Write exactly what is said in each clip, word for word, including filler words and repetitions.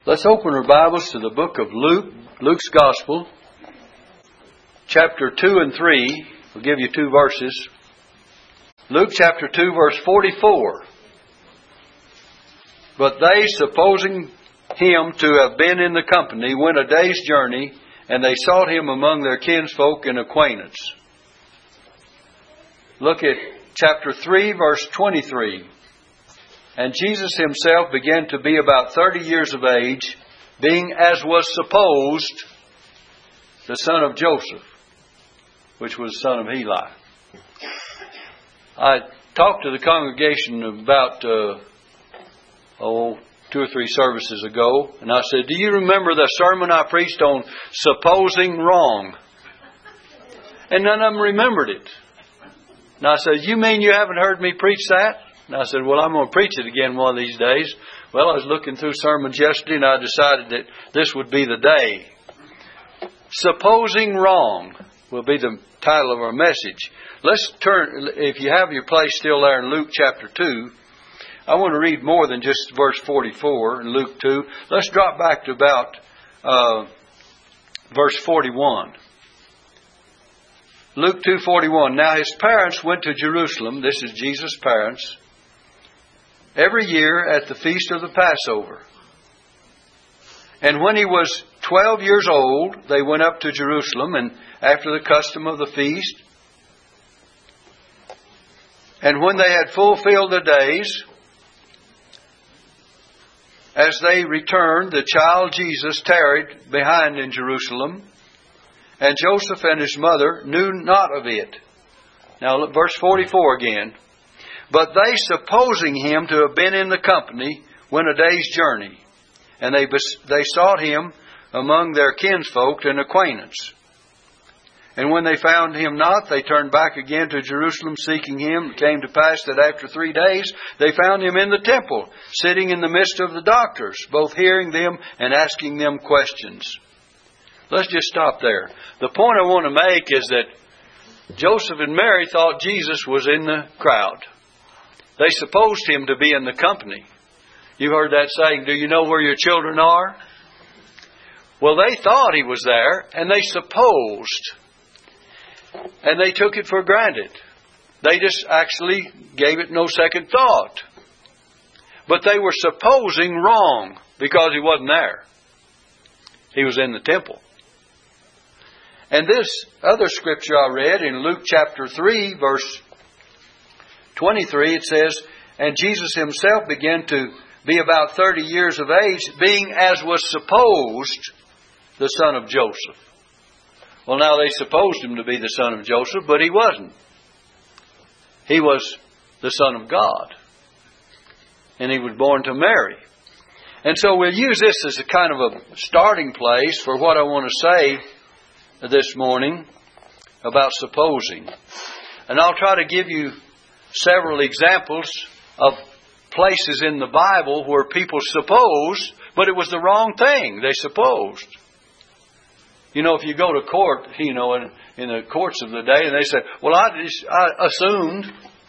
Let's open our Bibles to the book of Luke, Luke's Gospel, chapter two and three. We'll give you two verses. Luke chapter two, verse forty-four. But they, supposing him to have been in the company, went a day's journey, and they sought him among their kinsfolk and acquaintance. Look at chapter three, verse twenty-three. And Jesus himself began to be about thirty years of age, being, as was supposed, the son of Joseph, which was the son of Heli. I talked to the congregation about, uh, oh, two or three services ago, and I said, do you remember the sermon I preached on supposing wrong? And none of them remembered it. And I said, you mean you haven't heard me preach that? And I said, well, I'm going to preach it again one of these days. Well, I was looking through sermons yesterday, and I decided that this would be the day. Supposing wrong will be the title of our message. Let's turn, if you have your place still there in Luke chapter two, I want to read more than just verse forty-four in Luke two. Let's drop back to about uh, verse forty-one. Luke two forty-one. Now his parents went to Jerusalem. This is Jesus' parents. Every year at the feast of the Passover. And when he was twelve years old, they went up to Jerusalem, and after the custom of the feast. And when they had fulfilled the days, as they returned, the child Jesus tarried behind in Jerusalem, and Joseph and his mother knew not of it. Now look, verse forty-four again. But they, supposing him to have been in the company, went a day's journey, and they they sought him among their kinsfolk and acquaintance. And when they found him not, they turned back again to Jerusalem, seeking him. It came to pass that after three days they found him in the temple, sitting in the midst of the doctors, both hearing them and asking them questions. Let's just stop there. The point I want to make is that Joseph and Mary thought Jesus was in the crowd. They supposed him to be in the company. You've heard that saying, do you know where your children are? Well, they thought he was there, and they supposed. And they took it for granted. They just actually gave it no second thought. But they were supposing wrong, because he wasn't there. He was in the temple. And this other scripture I read in Luke chapter three, verse twenty-three, it says, and Jesus himself began to be about thirty years of age, being, as was supposed, the son of Joseph. Well, now they supposed him to be the son of Joseph, but he wasn't. He was the Son of God. And he was born to Mary. And so we'll use this as a kind of a starting place for what I want to say this morning about supposing. And I'll try to give you several examples of places in the Bible where people supposed, but it was the wrong thing. They supposed. You know, if you go to court, you know, in, in the courts of the day, and they say, well, I, just, I assumed.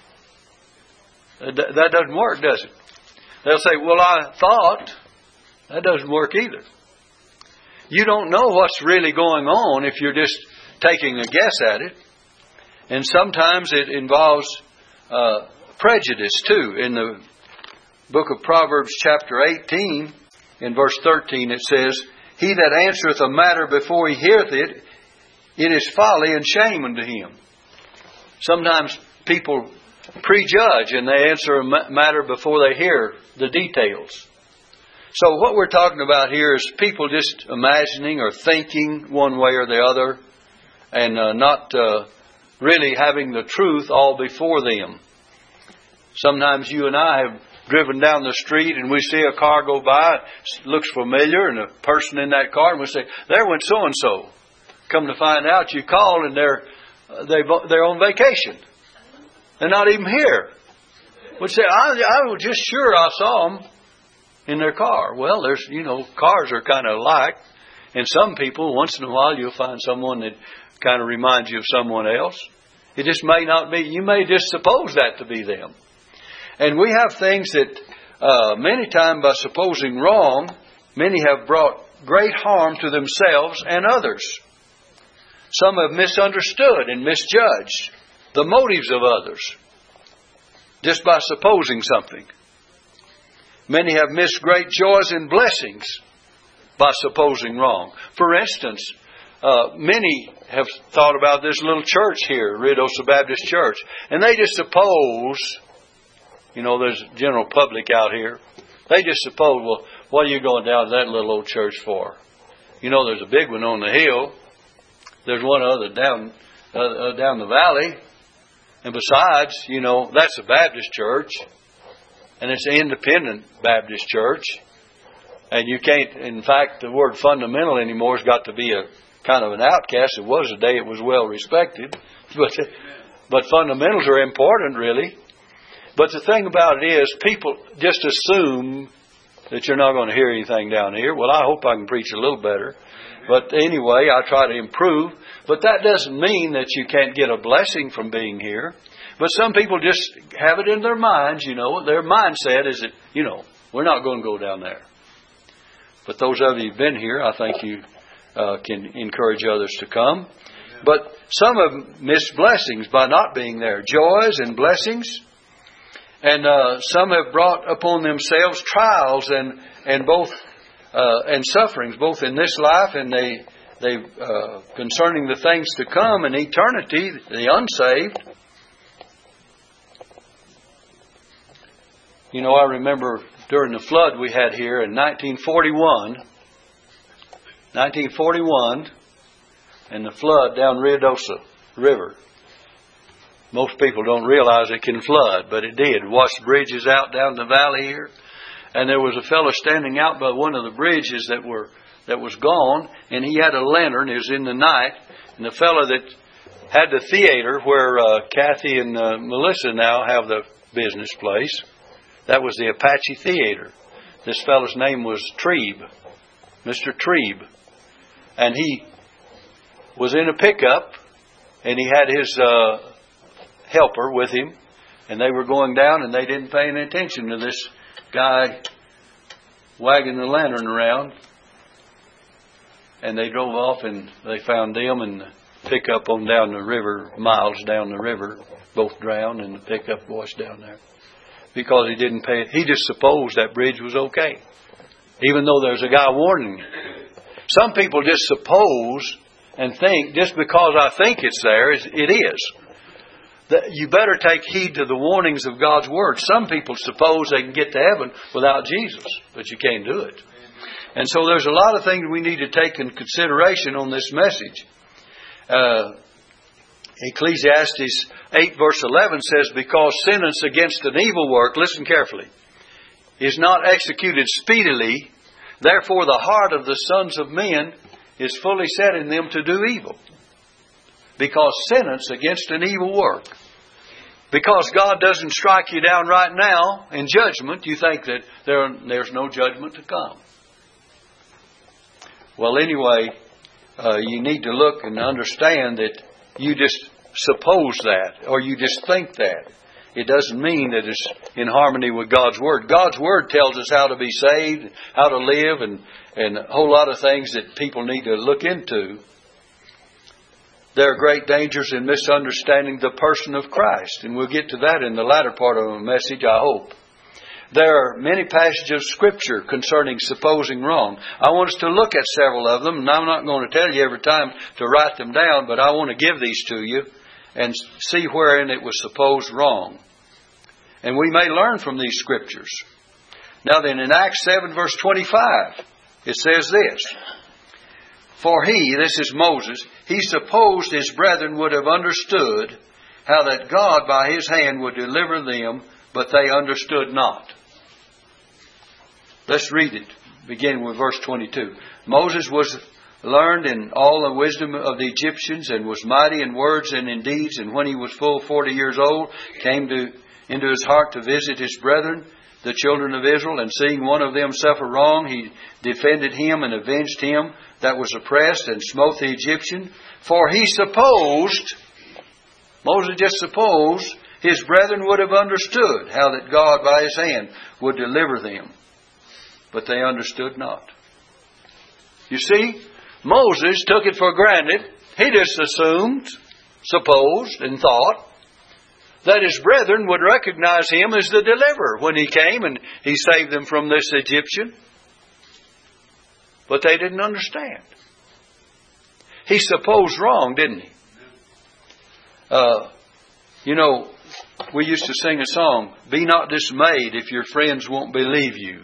That doesn't work, does it? They'll say, well, I thought. That doesn't work either. You don't know what's really going on if you're just taking a guess at it. And sometimes it involves uh, prejudice too. In the book of Proverbs chapter eighteen, in verse thirteen, it says, he that answereth a matter before he heareth it, it is folly and shame unto him. Sometimes people prejudge and they answer a matter before they hear the details. So what we're talking about here is people just imagining or thinking one way or the other and uh, not uh, really having the truth all before them. Sometimes you and I have driven down the street and we see a car go by, it looks familiar, and a person in that car, and we say, there went so-and-so. Come to find out, you call and they're, they've, they're on vacation. They're not even here. We say, I, I was just sure I saw them in their car. Well, there's, you know, cars are kind of alike. And some people, once in a while, you'll find someone that kind of reminds you of someone else. It just may not be, you may just suppose that to be them. And we have things that uh, many times by supposing wrong, Many have brought great harm to themselves and others. Some have misunderstood and misjudged the motives of others just by supposing something. Many have missed great joys and blessings by supposing wrong. For instance, uh, many have thought about this little church here, Ruidoso Baptist Church, and they just suppose, you know, there's general public out here, they just suppose, well, what are you going down to that little old church for? You know, there's a big one on the hill. There's one other down uh, uh, down the valley. And besides, you know, that's a Baptist church. And it's an independent Baptist church. And you can't, in fact, the word fundamental anymore has got to be a kind of an outcast. It was a day it was well respected. But, but fundamentals are important, really. But the thing about it is, people just assume that you're not going to hear anything down here. Well, I hope I can preach a little better. But anyway, I try to improve. But that doesn't mean that you can't get a blessing from being here. But some people just have it in their minds, you know. Their mindset is that, you know, we're not going to go down there. But those of you who've been here, I think you uh, can encourage others to come. But some have missed blessings by not being there. Joys and blessings. And uh, some have brought upon themselves trials and and both uh, and sufferings, both in this life and they they uh, concerning the things to come in eternity. The unsaved. You know, I remember during the flood we had here in nineteen forty-one, nineteen forty-one, and the flood down Ruidoso River. Most people don't realize it can flood, but it did. It washed bridges out down the valley here. And there was a fellow standing out by one of the bridges that were that was gone, and he had a lantern. It was in the night. And the fellow that had the theater where uh, Kathy and uh, Melissa now have the business place, that was the Apache Theater. This fellow's name was Trebe, Mister Trebe. And he was in a pickup, and he had his Uh, helper with him, and they were going down, and they didn't pay any attention to this guy wagging the lantern around, and they drove off, and they found them and the pickup on down the river, miles down the river, both drowned, and the pickup washed down there because he didn't pay it. He just supposed that bridge was okay, even though there's a guy warning you. Some people just suppose and think just because I think it's there, it is. That you better take heed to the warnings of God's Word. Some people suppose they can get to heaven without Jesus, but you can't do it. And so there's a lot of things we need to take in consideration on this message. Uh, Ecclesiastes eight verse eleven says, because sentence against an evil work, listen carefully, is not executed speedily, therefore the heart of the sons of men is fully set in them to do evil. Because sentence against an evil work. Because God doesn't strike you down right now in judgment, you think that there, there's no judgment to come. Well, anyway, uh, you need to look and understand that you just suppose that, or you just think that. It doesn't mean that it's in harmony with God's Word. God's Word tells us how to be saved, how to live, and, and a whole lot of things that people need to look into. There are great dangers in misunderstanding the person of Christ. And we'll get to that in the latter part of the message, I hope. There are many passages of Scripture concerning supposing wrong. I want us to look at several of them. And I'm not going to tell you every time to write them down, but I want to give these to you and see wherein it was supposed wrong. And we may learn from these Scriptures. Now then, in Acts seven verse twenty-five, it says this. For he, this is Moses, he supposed his brethren would have understood how that God by his hand would deliver them, but they understood not. Let's read it, beginning with verse twenty-two. Moses was learned in all the wisdom of the Egyptians, and was mighty in words and in deeds, and when he was full forty years old, came to into his heart to visit his brethren, the children of Israel, and seeing one of them suffer wrong, he defended him and avenged him that was oppressed, and smote the Egyptian. For he supposed, Moses just supposed, his brethren would have understood how that God by his hand would deliver them. But they understood not. You see, Moses took it for granted. He just assumed, supposed, and thought that his brethren would recognize him as the deliverer when he came and he saved them from this Egyptian. But they didn't understand. He supposed wrong, didn't he? Uh, you know, we used to sing a song, "Be not dismayed if your friends won't believe you.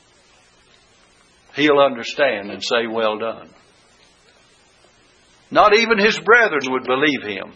He'll understand and say, well done." Not even his brethren would believe him.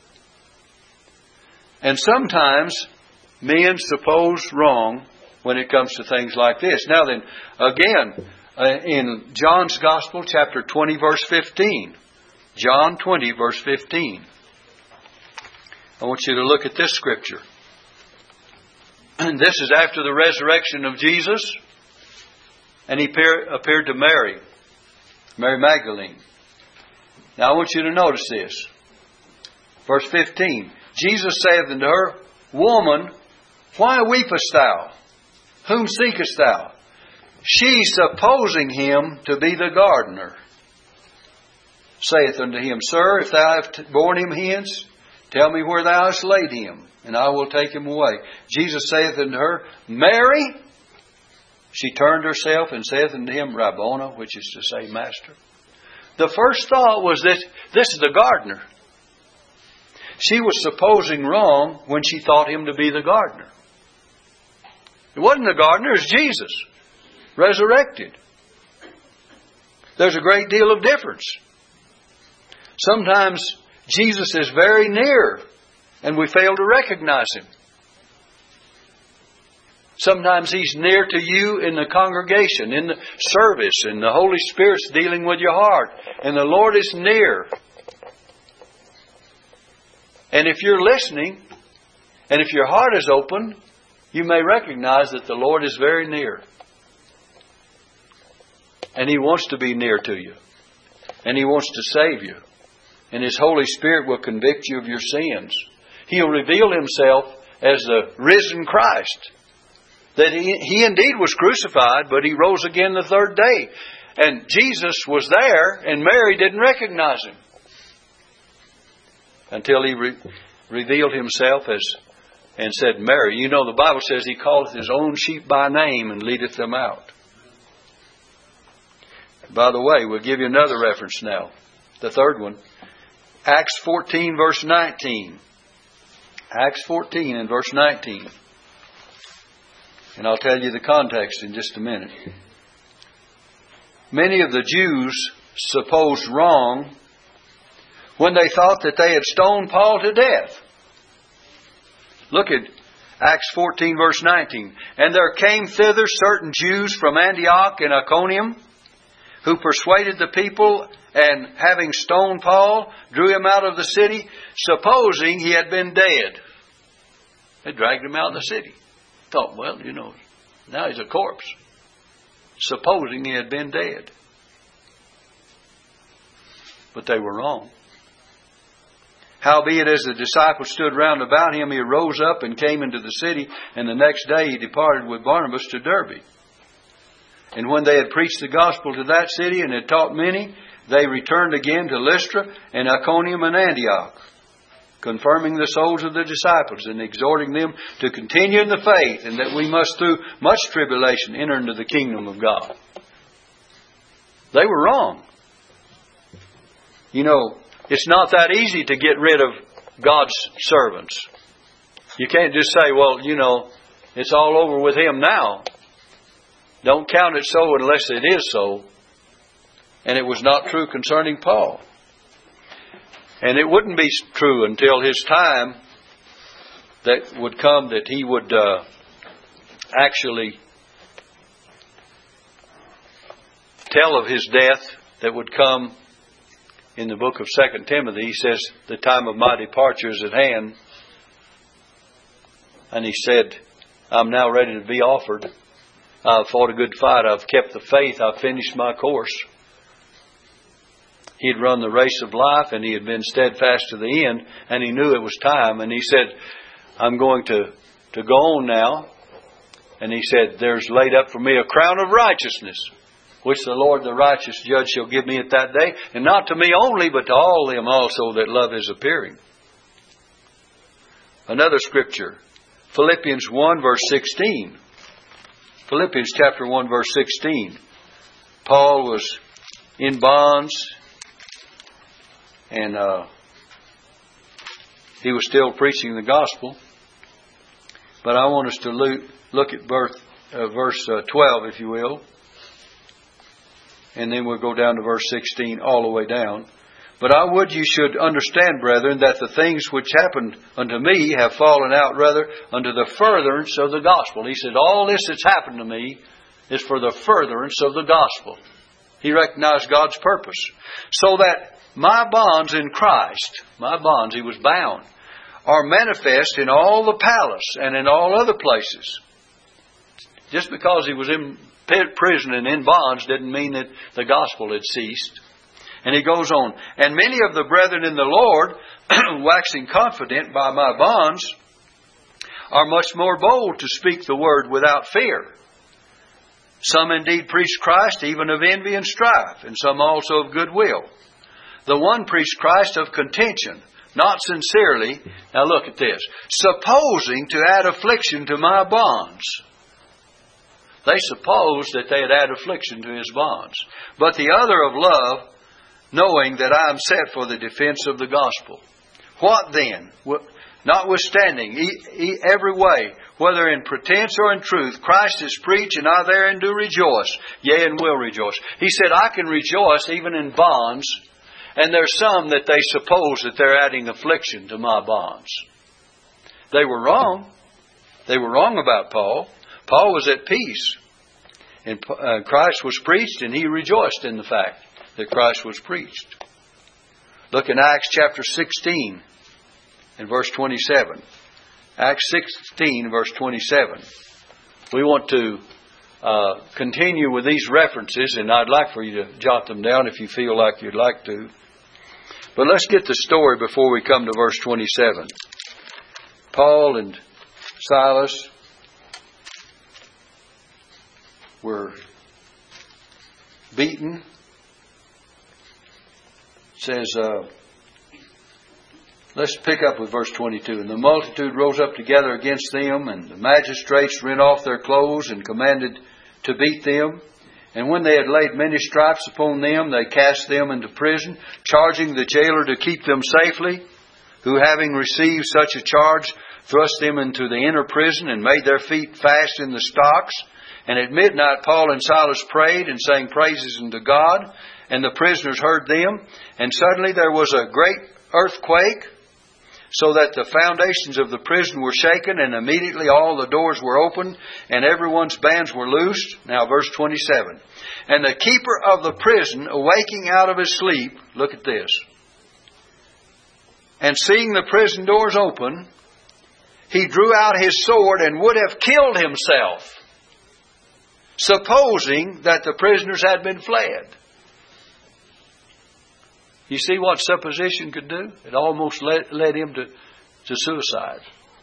And sometimes men suppose wrong when it comes to things like this. Now then, again, uh, in John's Gospel, chapter twenty, verse fifteen. John twenty, verse fifteen. I want you to look at this scripture. And this is after the resurrection of Jesus. And he appeared to Mary, Mary Magdalene. Now I want you to notice this. Verse fifteen. Jesus saith unto her, "Woman, why weepest thou? Whom seekest thou?" She, supposing him to be the gardener, saith unto him, "Sir, if thou hast borne him hence, tell me where thou hast laid him, and I will take him away." Jesus saith unto her, "Mary." She turned herself and saith unto him, "Rabboni," which is to say, Master. The first thought was that this is the gardener. She was supposing wrong when she thought him to be the gardener. It wasn't the gardener, it's Jesus, resurrected. There's a great deal of difference. Sometimes Jesus is very near and we fail to recognize him. Sometimes he's near to you in the congregation, in the service, and the Holy Spirit's dealing with your heart. And the Lord is near. And if you're listening, and if your heart is open, you may recognize that the Lord is very near. And He wants to be near to you. And He wants to save you. And His Holy Spirit will convict you of your sins. He'll reveal Himself as the risen Christ. That he, he indeed was crucified, but He rose again the third day. And Jesus was there, and Mary didn't recognize Him. Until He re- revealed Himself as and said, "Mary." You know, the Bible says He calleth His own sheep by name and leadeth them out. By the way, we'll give you another reference now. The third one. Acts fourteen, verse nineteen. Acts fourteen and verse nineteen. And I'll tell you the context in just a minute. Many of the Jews supposed wrong when they thought that they had stoned Paul to death. Look at Acts fourteen, verse nineteen. "And there came thither certain Jews from Antioch and Iconium, who persuaded the people, and having stoned Paul, drew him out of the city, supposing he had been dead." They dragged him out of the city. Thought, well, you know, now he's a corpse. Supposing he had been dead. But they were wrong. "Howbeit, as the disciples stood round about him, he rose up and came into the city, and the next day he departed with Barnabas to Derbe. And when they had preached the gospel to that city and had taught many, they returned again to Lystra and Iconium and Antioch, confirming the souls of the disciples and exhorting them to continue in the faith, and that we must through much tribulation enter into the kingdom of God." They were wrong. You know, it's not that easy to get rid of God's servants. You can't just say, well, you know, it's all over with him now. Don't count it so unless it is so. And it was not true concerning Paul. And it wouldn't be true until his time that would come that he would uh, actually tell of his death that would come in the book of Second Timothy. He says, "The time of my departure is at hand." And he said, "I'm now ready to be offered. I've fought a good fight. I've kept the faith. I've finished my course." He had run the race of life, and he had been steadfast to the end, and he knew it was time. And he said, "I'm going to, to go on now." And he said, "There's laid up for me a crown of righteousness, which the Lord the righteous judge shall give me at that day, and not to me only, but to all them also that love His appearing. Another scripture, Philippians one verse sixteen. Philippians chapter one verse sixteen. Paul was in bonds, and uh, he was still preaching the gospel. But I want us to look at verse, uh, verse uh, twelve, if you will. And then we'll go down to verse sixteen all the way down. But I would you should understand, brethren, that the things which happened unto me have fallen out rather unto the furtherance of the gospel. He said, all this that's happened to me is for the furtherance of the gospel. He recognized God's purpose. So that my bonds in Christ, my bonds, he was bound, are manifest in all the palace and in all other places. Just because he was in prison and in bonds didn't mean that the gospel had ceased. And he goes on, and many of the brethren in the Lord, waxing confident by my bonds, are much more bold to speak the word without fear. Some indeed preach Christ even of envy and strife, and some also of goodwill. The one preached Christ of contention, not sincerely. Now look at this. Supposing to add affliction to my bonds. They supposed that they had added affliction to his bonds. But the other of love, knowing that I am set for the defense of the gospel. What then? Notwithstanding, every way, whether in pretense or in truth, Christ is preached, and I therein do rejoice, yea, and will rejoice. He said, I can rejoice even in bonds, and there's some that they suppose that they're adding affliction to my bonds. They were wrong. They were wrong about Paul. Paul was at peace, and Christ was preached, and he rejoiced in the fact that Christ was preached. Look in Acts chapter sixteen and verse twenty-seven. Acts sixteen verse twenty-seven. We want to uh, continue with these references, and I'd like for you to jot them down if you feel like you'd like to. But let's get the story before we come to verse twenty-seven. Paul and Silas were beaten. It says, uh, let's pick up with verse twenty-two. And the multitude rose up together against them, and the magistrates rent off their clothes and commanded to beat them. And when they had laid many stripes upon them, they cast them into prison, charging the jailer to keep them safely, who having received such a charge, thrust them into the inner prison and made their feet fast in the stocks. And at midnight Paul and Silas prayed and sang praises unto God, and the prisoners heard them. And suddenly there was a great earthquake, so that the foundations of the prison were shaken, and immediately all the doors were opened, and everyone's bands were loosed. Now verse twenty-seven. And the keeper of the prison, awaking out of his sleep, look at this, and seeing the prison doors open, he drew out his sword and would have killed himself, supposing that the prisoners had been fled. You see what supposition could do? It almost led, led him to, to suicide.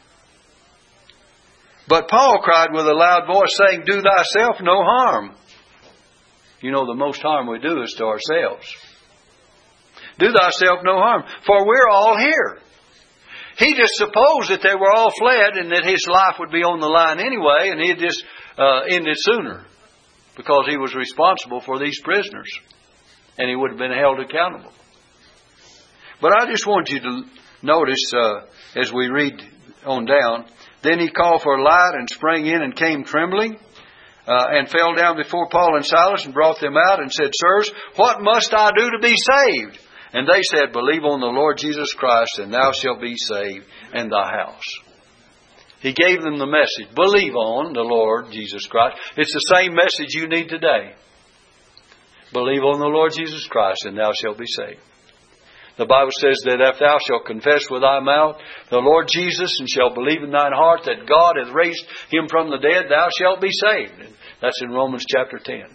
But Paul cried with a loud voice, saying, Do thyself no harm. You know, the most harm we do is to ourselves. Do thyself no harm, for we're all here. He just supposed that they were all fled and that his life would be on the line anyway, and he'd just uh, ended sooner because he was responsible for these prisoners, and he would have been held accountable. But I just want you to notice uh, as we read on down, then he called for a light and sprang in and came trembling uh, and fell down before Paul and Silas and brought them out and said, Sirs, what must I do to be saved? And they said, Believe on the Lord Jesus Christ, and thou shalt be saved, and thy house. He gave them the message. Believe on the Lord Jesus Christ. It's the same message you need today. Believe on the Lord Jesus Christ, and thou shalt be saved. The Bible says that if thou shalt confess with thy mouth the Lord Jesus, and shalt believe in thine heart that God hath raised him from the dead, thou shalt be saved. And that's in Romans chapter ten.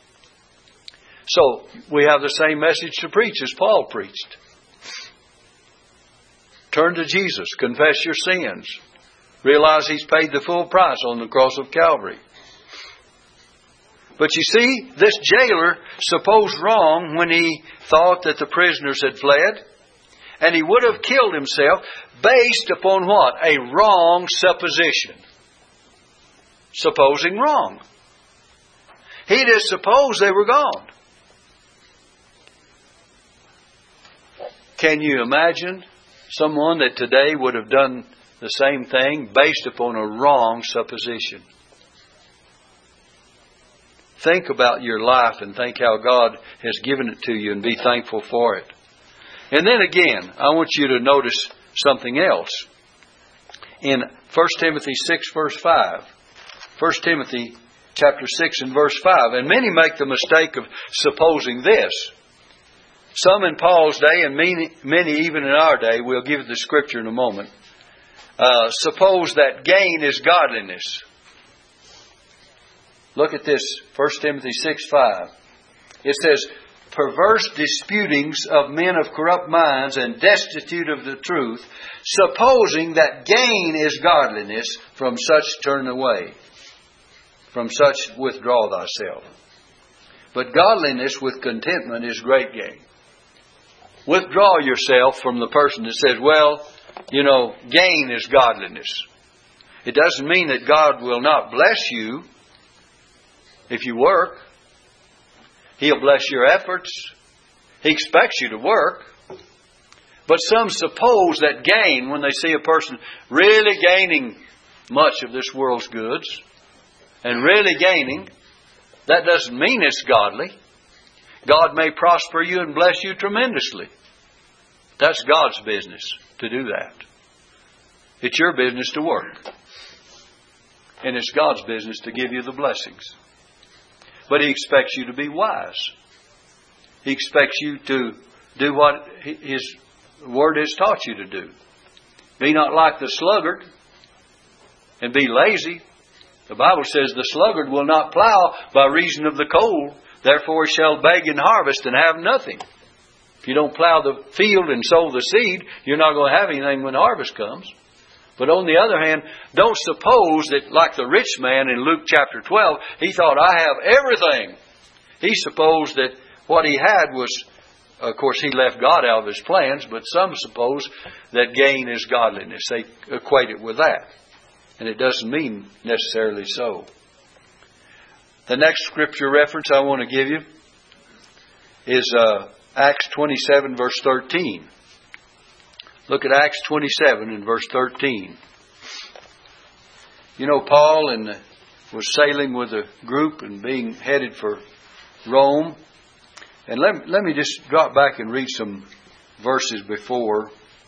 So, we have the same message to preach as Paul preached. Turn to Jesus. Confess your sins. Realize He's paid the full price on the cross of Calvary. But you see, this jailer supposed wrong when he thought that the prisoners had fled. And he would have killed himself based upon what? A wrong supposition. Supposing wrong. He just supposed they were gone. Can you imagine someone that today would have done the same thing based upon a wrong supposition? Think about your life and think how God has given it to you and be thankful for it. And then again, I want you to notice something else. In First Timothy six verse five. First Timothy chapter six and verse five. And many make the mistake of supposing this. Some in Paul's day and many, many even in our day, we'll give the scripture in a moment, uh, suppose that gain is godliness. Look at this, First Timothy six five. It says, perverse disputings of men of corrupt minds and destitute of the truth, supposing that gain is godliness, from such turn away. From such withdraw thyself. But godliness with contentment is great gain. Withdraw yourself from the person that says, well, you know, gain is godliness. It doesn't mean that God will not bless you if you work. He'll bless your efforts. He expects you to work. But some suppose that gain, when they see a person really gaining much of this world's goods, and really gaining, that doesn't mean it's godly. God may prosper you and bless you tremendously. That's God's business to do that. It's your business to work. And it's God's business to give you the blessings. But He expects you to be wise. He expects you to do what His Word has taught you to do. Be not like the sluggard and be lazy. The Bible says the sluggard will not plow by reason of the cold. Therefore he shall beg in harvest and have nothing. If you don't plow the field and sow the seed, you're not going to have anything when harvest comes. But on the other hand, don't suppose that like the rich man in Luke chapter twelve, he thought, I have everything. He supposed that what he had was, of course, he left God out of his plans, but some suppose that gain is godliness. They equate it with that. And it doesn't mean necessarily so. The next scripture reference I want to give you is uh, Acts twenty-seven verse thirteen. Look at Acts twenty-seven and verse thirteen. You know, Paul and uh, was sailing with a group and being headed for Rome. And let, let me just drop back and read some verses before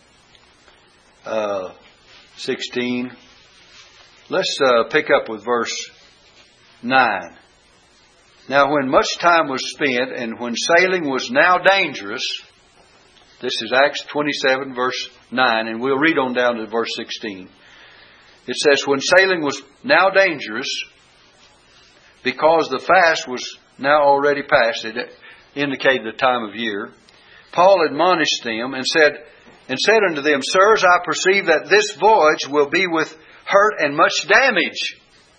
uh, sixteen. Let's uh, pick up with verse nine. Now when much time was spent, and when sailing was now dangerous, this is Acts twenty-seven verse nine, and we'll read on down to verse sixteen. It says, when sailing was now dangerous, because the fast was now already past, it indicated the time of year, Paul admonished them and said, and said unto them, Sirs, I perceive that this voyage will be with hurt and much damage,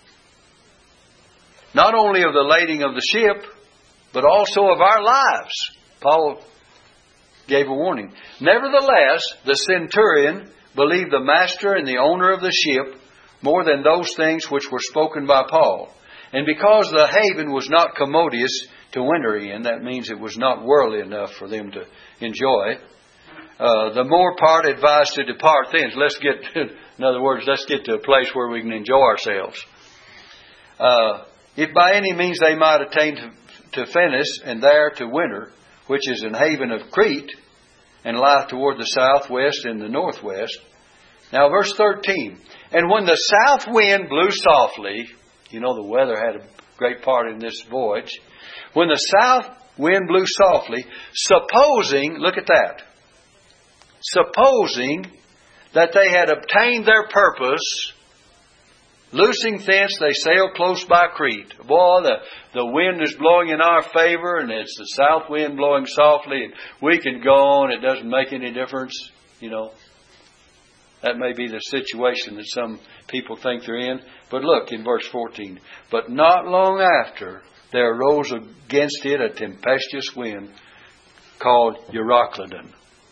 not only of the lading of the ship, but also of our lives. Paul gave a warning. Nevertheless, the centurion believed the master and the owner of the ship more than those things which were spoken by Paul. And because the haven was not commodious to winter in, that means it was not worldly enough for them to enjoy, uh, the more part advised to depart thence. Let's get, in other words, let's get to a place where we can enjoy ourselves. Uh, if by any means they might attain to, to Phoenix, and there to winter, which is an haven of Crete, and lieth toward the southwest and the northwest. Now verse thirteen. And when the south wind blew softly, you know the weather had a great part in this voyage. When the south wind blew softly, supposing, look at that, supposing that they had obtained their purpose, loosing thence, they sailed close by Crete. Boy, the, the wind is blowing in our favor, and it's the south wind blowing softly, and we can go on. It doesn't make any difference, you know. That may be the situation that some people think they're in. But look in verse fourteen. But not long after, there arose against it a tempestuous wind called Euroclydon.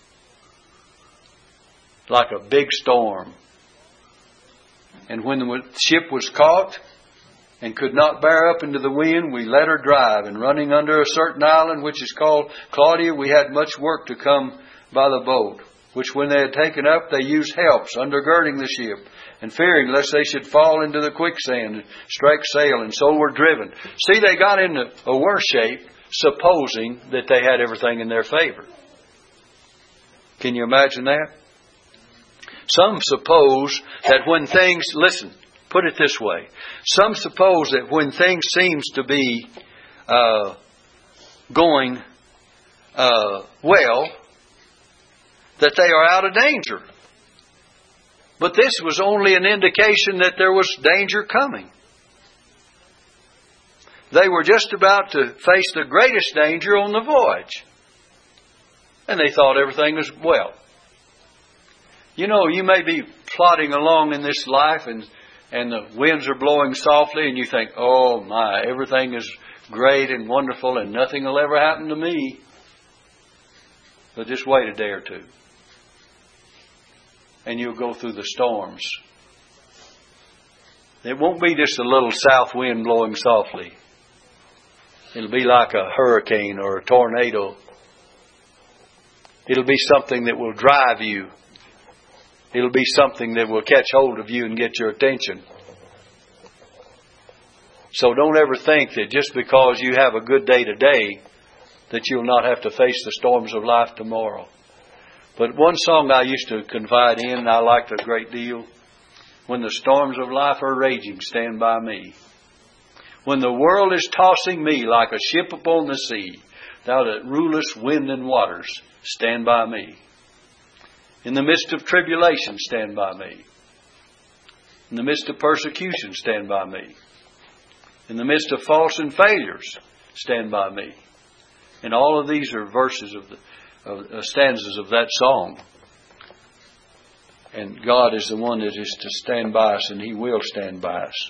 Like a big storm. And when the ship was caught and could not bear up into the wind, we let her drive. And running under a certain island, which is called Claudia, we had much work to come by the boat, which when they had taken up, they used helps, undergirding the ship, and fearing lest they should fall into the quicksand and strike sail, and so were driven. See, they got into a worse shape, supposing that they had everything in their favor. Can you imagine that? Some suppose that when things, listen, put it this way. Some suppose that when things seems to be uh, going uh, well, that they are out of danger. But this was only an indication that there was danger coming. They were just about to face the greatest danger on the voyage. And they thought everything was well. You know, you may be plodding along in this life and, and the winds are blowing softly and you think, oh my, everything is great and wonderful and nothing will ever happen to me. But just wait a day or two. And you'll go through the storms. It won't be just a little south wind blowing softly. It'll be like a hurricane or a tornado. It'll be something that will drive you. It'll be something that will catch hold of you and get your attention. So don't ever think that just because you have a good day today, that you'll not have to face the storms of life tomorrow. But one song I used to confide in, and I liked a great deal. When the storms of life are raging, stand by me. When the world is tossing me like a ship upon the sea, thou that rulest wind and waters, stand by me. In the midst of tribulation, stand by me. In the midst of persecution, stand by me. In the midst of faults and failures, stand by me. And all of these are verses of the of, uh, stanzas of that song. And God is the one that is to stand by us, and He will stand by us.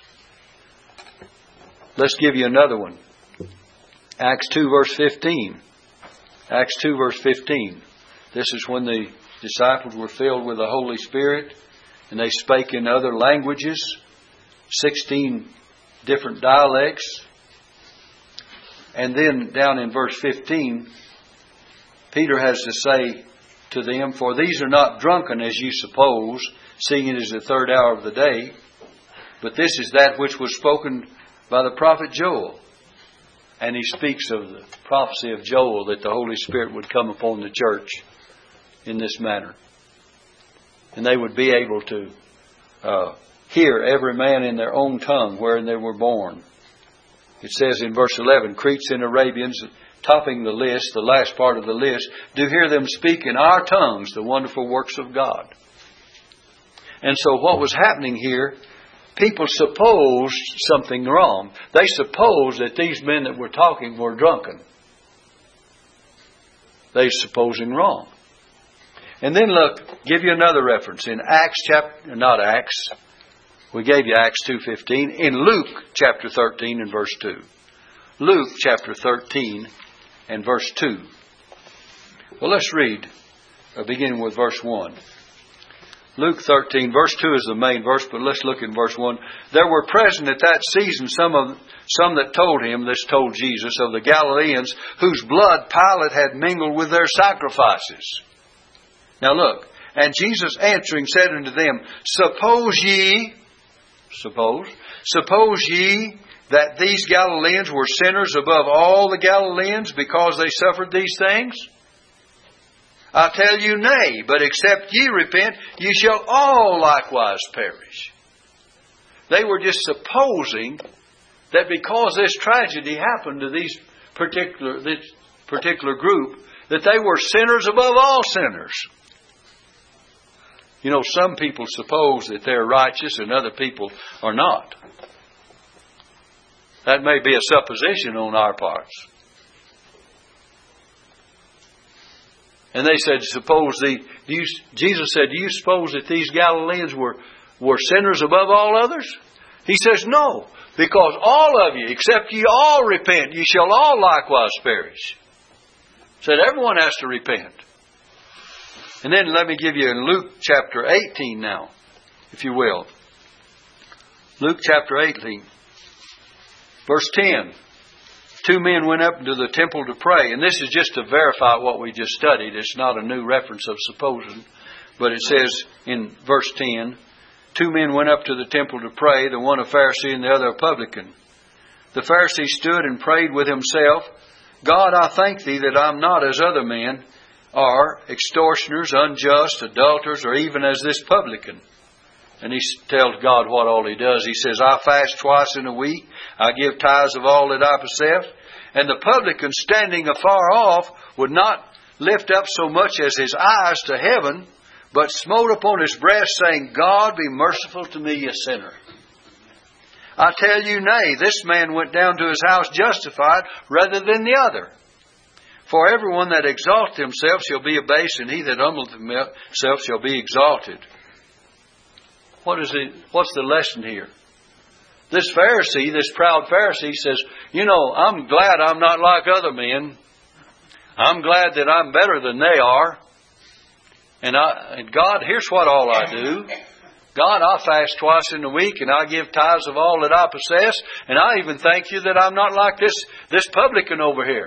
Let's give you another one. Acts two verse fifteen. Acts two verse fifteen. This is when the disciples were filled with the Holy Spirit, and they spake in other languages, sixteen different dialects. And then down in verse fifteen, Peter has to say to them, for these are not drunken as you suppose, seeing it is the third hour of the day, but this is that which was spoken by the prophet Joel. And he speaks of the prophecy of Joel that the Holy Spirit would come upon the church in this manner. And they would be able to uh, hear every man in their own tongue wherein they were born. It says in verse eleven, Cretes and Arabians, topping the list, the last part of the list, do hear them speak in our tongues the wonderful works of God. And so what was happening here, people supposed something wrong. They supposed that these men that were talking were drunken. They supposing wrong. And then look, give you another reference. In Acts chapter, not Acts, we gave you Acts two fifteen. In Luke chapter thirteen and verse two. Luke chapter thirteen and verse two. Well, let's read, uh, beginning with verse one. Luke thirteen, verse two is the main verse, but let's look in verse one. There were present at that season some of some that told him, this told Jesus, of the Galileans, whose blood Pilate had mingled with their sacrifices. Now look, and Jesus answering said unto them, Suppose ye, suppose, suppose ye that these Galileans were sinners above all the Galileans because they suffered these things? I tell you, nay, but except ye repent, ye shall all likewise perish. They were just supposing that because this tragedy happened to these particular this particular group, that they were sinners above all sinners. You know, some people suppose that they're righteous and other people are not. That may be a supposition on our parts. And they said, suppose the, do you, Jesus said, do you suppose that these Galileans were, were sinners above all others? He says, no, Because all of you, except ye all repent, ye shall all likewise perish. Said everyone has to repent. And then let me give you in Luke chapter eighteen now, if you will. Luke chapter eighteen, verse ten. Two men went up into the temple to pray. And this is just to verify what we just studied. It's not a new reference of supposing. But it says in verse ten, two men went up to the temple to pray, the one a Pharisee and the other a publican. The Pharisee stood and prayed with himself, God, I thank thee that I'm not as other men are, extortioners, unjust, adulterers, or even as this publican. And he tells God what all he does. He says, I fast twice in a week. I give tithes of all that I possess. And the publican, standing afar off, would not lift up so much as his eyes to heaven, but smote upon his breast, saying, God, be merciful to me, a sinner. I tell you, nay, this man went down to his house justified rather than the other. For everyone that exalteth himself shall be abased, and he that humbleth himself shall be exalted. What is it? What's the lesson here? This Pharisee, this proud Pharisee says, you know, I'm glad I'm not like other men. I'm glad that I'm better than they are. And, I, and God, here's what all I do. God, I fast twice in a week and I give tithes of all that I possess. And I even thank you that I'm not like this, this publican over here.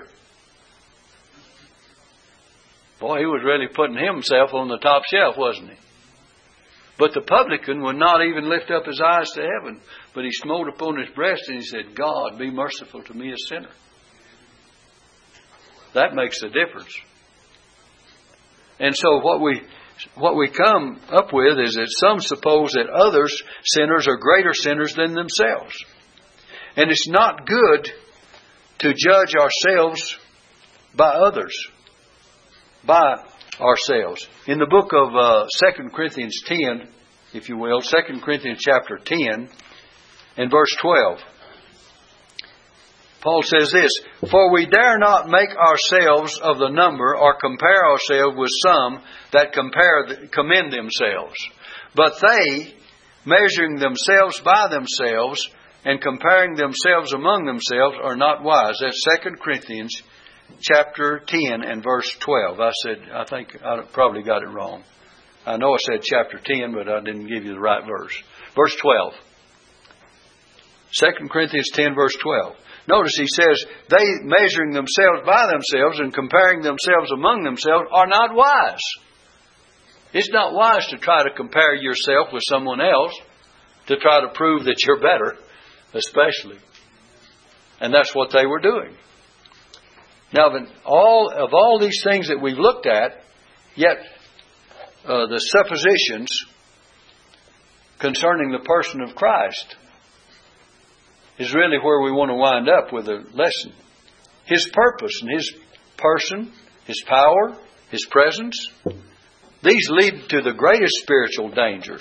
Boy, he was really putting himself on the top shelf, wasn't he? But the publican would not even lift up his eyes to heaven, but he smote upon his breast and he said, God, be merciful to me, a sinner. That makes a difference. And so what we what we come up with is that some suppose that others, sinners, are greater sinners than themselves. And it's not good to judge ourselves by others, by ourselves. In the book of uh, Second Corinthians ten, if you will, Second Corinthians chapter ten and verse twelve, Paul says this, For we dare not make ourselves of the number or compare ourselves with some that compare commend themselves. But they, measuring themselves by themselves and comparing themselves among themselves, are not wise. That's Second Corinthians chapter ten and verse twelve. I said, I think I probably got it wrong. I know I said chapter ten, but I didn't give you the right verse. Verse twelve. Second Corinthians ten, verse twelve. Notice he says, they measuring themselves by themselves and comparing themselves among themselves are not wise. It's not wise to try to compare yourself with someone else, to try to prove that you're better, especially. And that's what they were doing. Now, all of all these things that we've looked at, yet uh, the suppositions concerning the person of Christ is really where we want to wind up with the lesson. His purpose and His person, His power, His presence, these lead to the greatest spiritual dangers.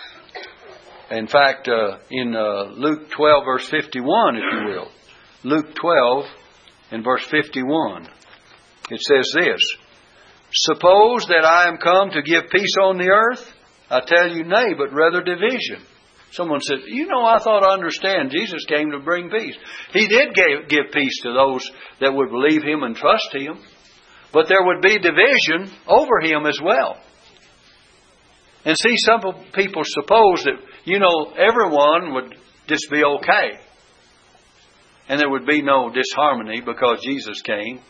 In fact, uh, in uh, Luke twelve, verse fifty-one, if you will, Luke twelve and verse fifty-one, it says this, Suppose that I am come to give peace on the earth? I tell you, nay, but rather division. Someone said, you know, I thought I understand Jesus came to bring peace. He did give, give peace to those that would believe Him and trust Him. But there would be division over Him as well. And see, some people suppose that, you know, everyone would just be okay. And there would be no disharmony because Jesus came.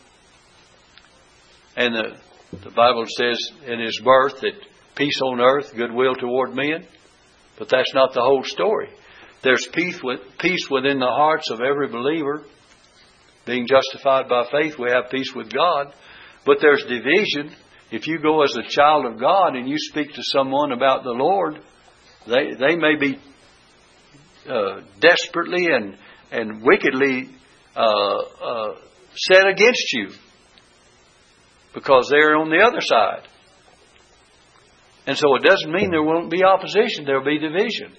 And the, the Bible says in His birth that peace on earth, goodwill toward men. But that's not the whole story. There's peace, with, peace within the hearts of every believer. Being justified by faith, we have peace with God. But there's division. If you go as a child of God and you speak to someone about the Lord, they they may be uh, desperately and, and wickedly uh, uh, set against you because they're on the other side. And so it doesn't mean there won't be opposition. There will be division.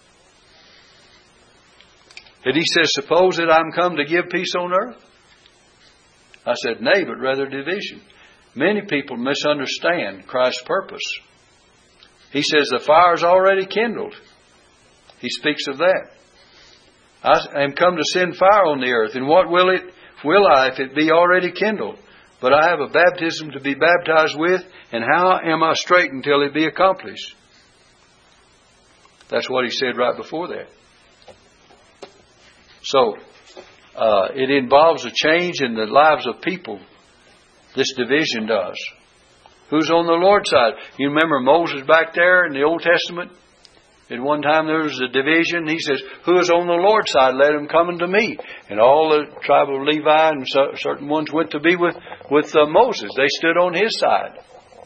And He says, Suppose that I'm come to give peace on earth? I said, nay, but rather division. Many people misunderstand Christ's purpose. He says the fire's already kindled. He speaks of that. I am come to send fire on the earth, and what will it will I if it be already kindled? But I have a baptism to be baptized with, and how am I straight until it be accomplished? That's what he said right before that. So, uh, it involves a change in the lives of people. This division does. Who's on the Lord's side? You remember Moses back there in the Old Testament? At one time there was a division. He says, who is on the Lord's side? Let him come unto me. And all the tribe of Levi and certain ones went to be with, with uh, Moses. They stood on his side.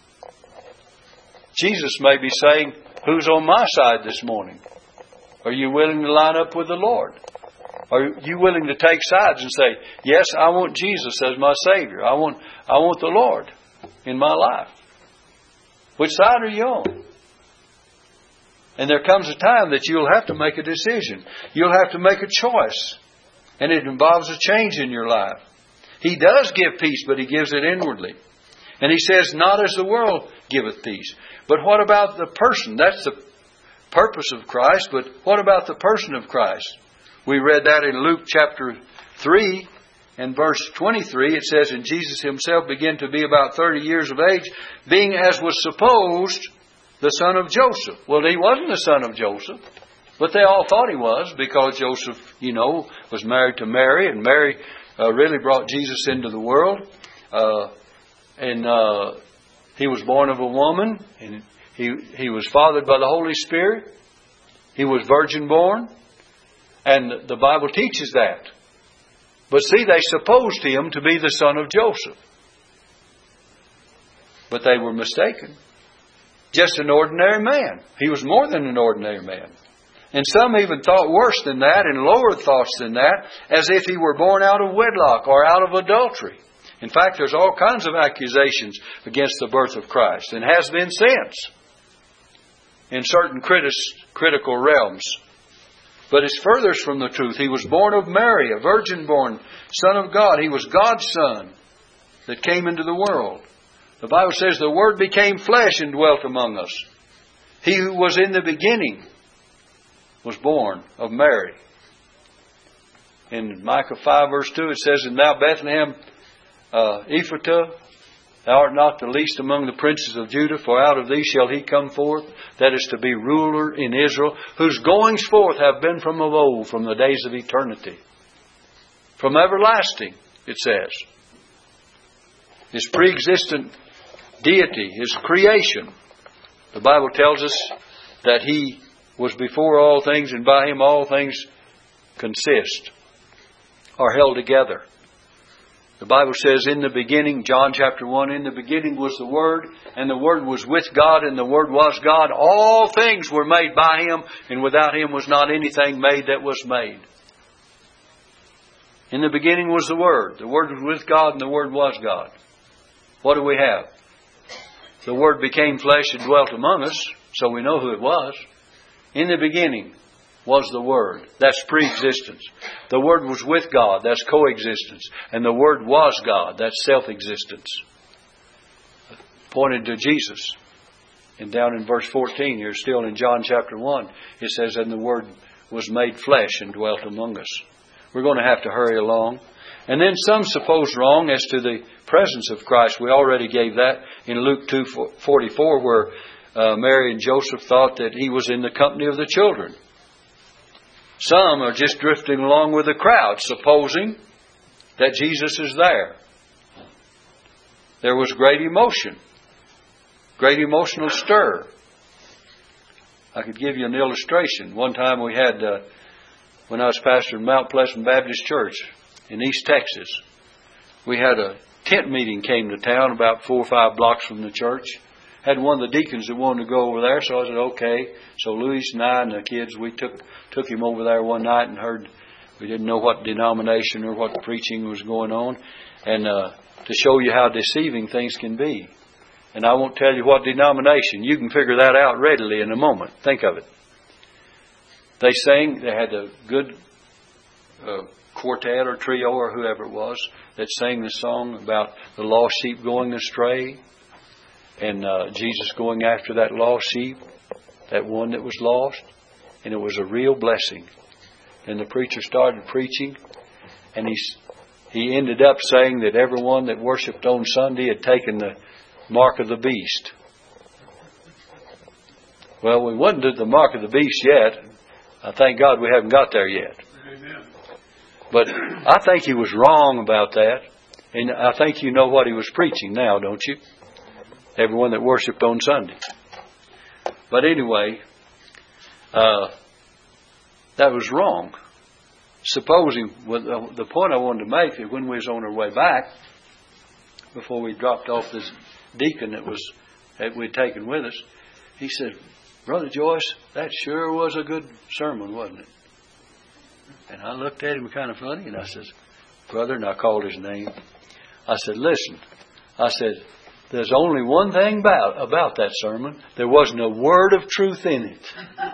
Jesus may be saying, who's on my side this morning? Are you willing to line up with the Lord? Are you willing to take sides and say, yes, I want Jesus as my Savior. I want, I want the Lord in my life. Which side are you on? And there comes a time that you'll have to make a decision. You'll have to make a choice. And it involves a change in your life. He does give peace, but He gives it inwardly. And He says, not as the world giveth peace. But what about the person? That's the purpose of Christ. But what about the person of Christ? We read that in Luke chapter three and verse twenty-three. It says, and Jesus Himself began to be about thirty years of age, being as was supposed the son of Joseph. Well, he wasn't the son of Joseph, but they all thought he was, because Joseph, you know, was married to Mary, and Mary uh, really brought Jesus into the world. Uh, and uh, he was born of a woman, and he he was fathered by the Holy Spirit. He was virgin born, and the Bible teaches that. But see, they supposed him to be the son of Joseph, but they were mistaken. Just an ordinary man. He was more than an ordinary man. And some even thought worse than that, and lower thoughts than that, as if he were born out of wedlock or out of adultery. In fact, there's all kinds of accusations against the birth of Christ, and has been since in certain critis- critical realms. But it's furthest from the truth. He was born of Mary, a virgin born, Son of God. He was God's Son that came into the world. The Bible says the Word became flesh and dwelt among us. He who was in the beginning was born of Mary. In Micah five verse two it says, and thou Bethlehem uh, Ephratah, thou art not the least among the princes of Judah, for out of thee shall he come forth, that is to be ruler in Israel, whose goings forth have been from of old, from the days of eternity. From everlasting, it says. His pre-existent deity, His creation. The Bible tells us that He was before all things, and by Him all things consist, are held together. The Bible says in the beginning, John chapter one, in the beginning was the Word, and the Word was with God, and the Word was God. All things were made by Him, and without Him was not anything made that was made. In the beginning was the Word. The Word was with God, and the Word was God. What do we have? The Word became flesh and dwelt among us, so we know who it was. In the beginning was the Word. That's pre-existence. The Word was with God. That's coexistence. And the Word was God. That's self-existence. Pointed to Jesus. And down in verse fourteen, here still in John chapter one, it says, and the Word was made flesh and dwelt among us. We're going to have to hurry along. And then some suppose wrong as to the presence of Christ. We already gave that in Luke two forty-four, where uh, Mary and Joseph thought that He was in the company of the children. Some are just drifting along with the crowd, supposing that Jesus is there. There was great emotion, great emotional stir. I could give you an illustration. One time we had, uh, when I was pastor in Mount Pleasant Baptist Church in East Texas, we had a tent meeting came to town about four or five blocks from the church. Had one of the deacons that wanted to go over there, so I said, okay. So Luis and I and the kids, we took took him over there one night and heard, we didn't know what denomination or what preaching was going on, and uh, to show you how deceiving things can be. And I won't tell you what denomination. You can figure that out readily in a moment. Think of it. They sang, they had a good uh, quartet or trio or whoever it was that sang the song about the lost sheep going astray, and uh, Jesus going after that lost sheep, that one that was lost. And it was a real blessing. And the preacher started preaching, and he, he ended up saying that everyone that worshiped on Sunday had taken the mark of the beast. Well, we wasn't at the mark of the beast yet. I thank God we haven't got there yet. Amen. But I think he was wrong about that. And I think you know what he was preaching now, don't you? Everyone that worshiped on Sunday. But anyway, uh, that was wrong. Supposing, well, the point I wanted to make is when we was on our way back, before we dropped off this deacon that was that we'd taken with us, he said, "Brother Joyce, that sure was a good sermon, wasn't it?" And I looked at him kind of funny, and I said, "Brother," and I called his name. I said, "Listen," I said, "there's only one thing about, about that sermon. There wasn't a word of truth in it."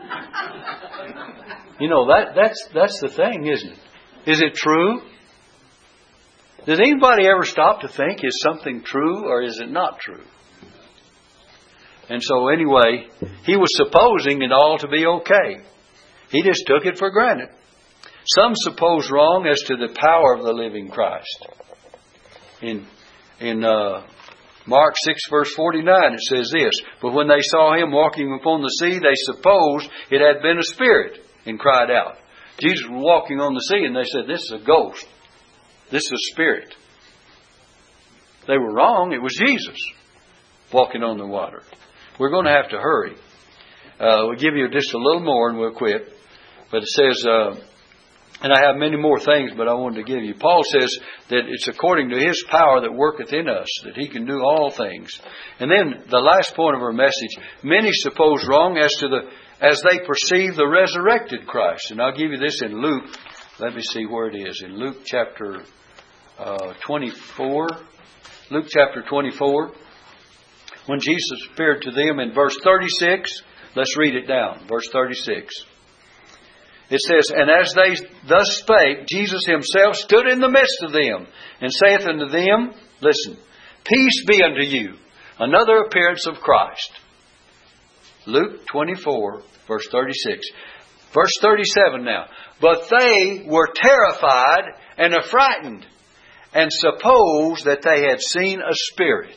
You know, that that's that's the thing, isn't it? Is it true? Does anybody ever stop to think, is something true or is it not true? And so anyway, he was supposing it all to be okay. He just took it for granted. Some suppose wrong as to the power of the living Christ. In in uh, Mark six verse forty-nine it says this, "But when they saw him walking upon the sea, they supposed it had been a spirit and cried out." Jesus was walking on the sea and they said, "This is a ghost. This is a spirit." They were wrong. It was Jesus walking on the water. We're going to have to hurry. Uh, we'll give you just a little more and we'll quit. But it says, uh, and I have many more things, but I wanted to give you. Paul says that it's according to His power that worketh in us, that He can do all things. And then the last point of our message, many suppose wrong as to the as they perceive the resurrected Christ. And I'll give you this in Luke. Let me see where it is. In Luke chapter uh, twenty-four. Luke chapter twenty-four. When Jesus appeared to them in verse thirty-six. Let's read it down. Verse thirty-six. It says, "And as they thus spake, Jesus Himself stood in the midst of them, and saith unto them," listen, "Peace be unto you." Another appearance of Christ. Luke twenty-four, verse thirty-six. Verse thirty-seven now. "But they were terrified and affrighted, and supposed that they had seen a spirit.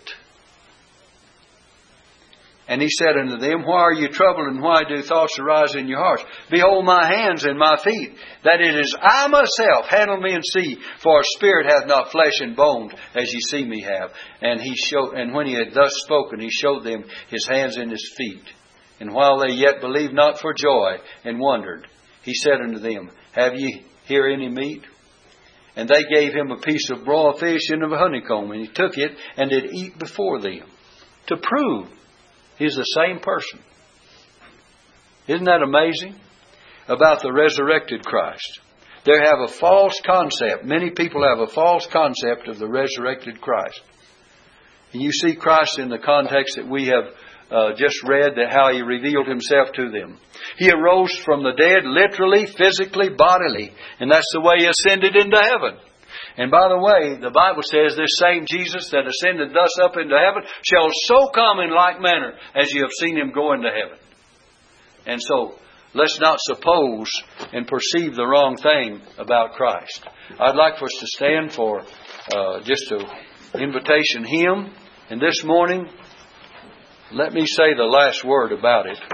And He said unto them, Why are you troubled, and why do thoughts arise in your hearts? Behold my hands and my feet, that it is I myself. Handle me and see, for a spirit hath not flesh and bones, as ye see me have. And he showed, and when He had thus spoken, He showed them His hands and His feet. And while they yet believed not for joy, and wondered, He said unto them, Have ye here any meat? And they gave Him a piece of broiled fish and of a honeycomb, and He took it and did eat before them, to prove He's the same person. Isn't that amazing? About the resurrected Christ. They have a false concept. Many people have a false concept of the resurrected Christ. And you see Christ in the context that we have uh, just read, that how He revealed Himself to them. He arose from the dead, literally, physically, bodily. And that's the way He ascended into heaven. And by the way, the Bible says this same Jesus that ascended thus up into heaven shall so come in like manner as you have seen Him go into heaven. And so, let's not suppose and perceive the wrong thing about Christ. I'd like for us to stand for uh, just an invitation hymn. And this morning, let me say the last word about it.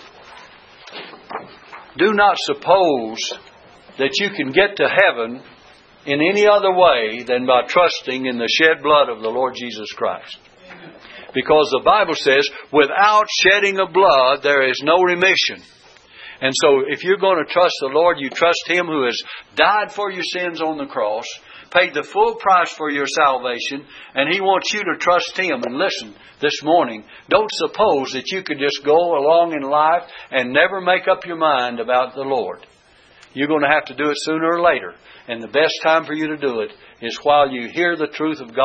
Do not suppose that you can get to heaven in any other way than by trusting in the shed blood of the Lord Jesus Christ. Because the Bible says, without shedding of blood, there is no remission. And so, if you're going to trust the Lord, you trust Him who has died for your sins on the cross, paid the full price for your salvation, and He wants you to trust Him. And listen, this morning, don't suppose that you could just go along in life and never make up your mind about the Lord. You're going to have to do it sooner or later. And the best time for you to do it is while you hear the truth of God.